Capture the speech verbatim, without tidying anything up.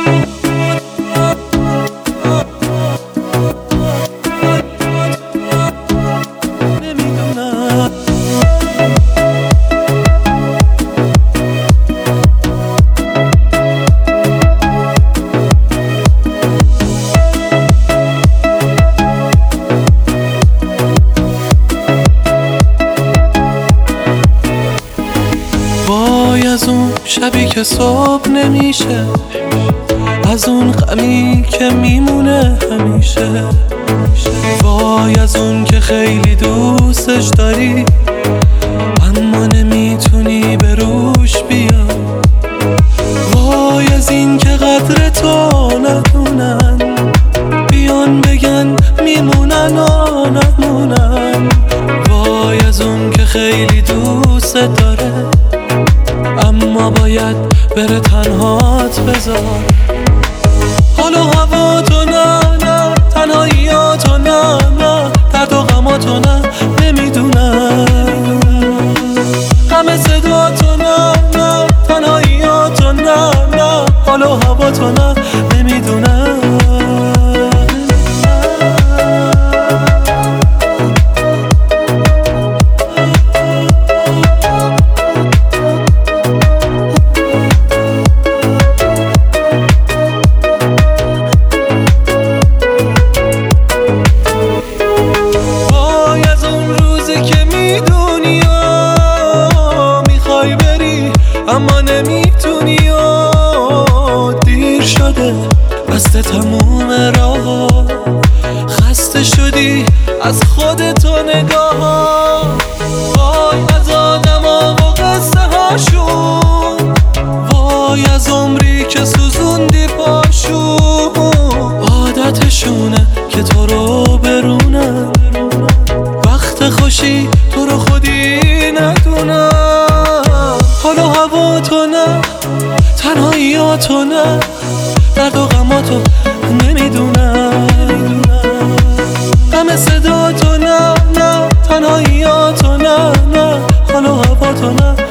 وای از اون شبی که صبح نمیشه، از اون غمی که میمونه همیشه. وای از اون که خیلی دوستش داری اما نمیتونی به روش بیا. وای از این که قدر تو ندونن، بیان بگن میمونن و نمونن. وای از اون که خیلی دوست داره اما باید بره تنهات بذار. حال و هوا تو نه نه، تنهاییاتو نه نه، درد و غماتو نه نمیدونم. همه صدا تو نه نه، تنهاییاتو نه نه، حال و هوا تو نه نمیدونم. اما نمیتونی و دیر شده، بسته تموم راه. خسته شدی از خودت و نگاه. وای از آدما و قصه هاشون، وای از عمری که سوزوندی پاشون. عادتشونه که تو رو برونن، وقت خوشی تو رو خودی ندونن. حال و هوا تو نه، تنهاییاتو نه، درد و غماتو نمیدونم. همه صدا تو نه نه، تنهاییاتو نه نه، حال و هوا تو نه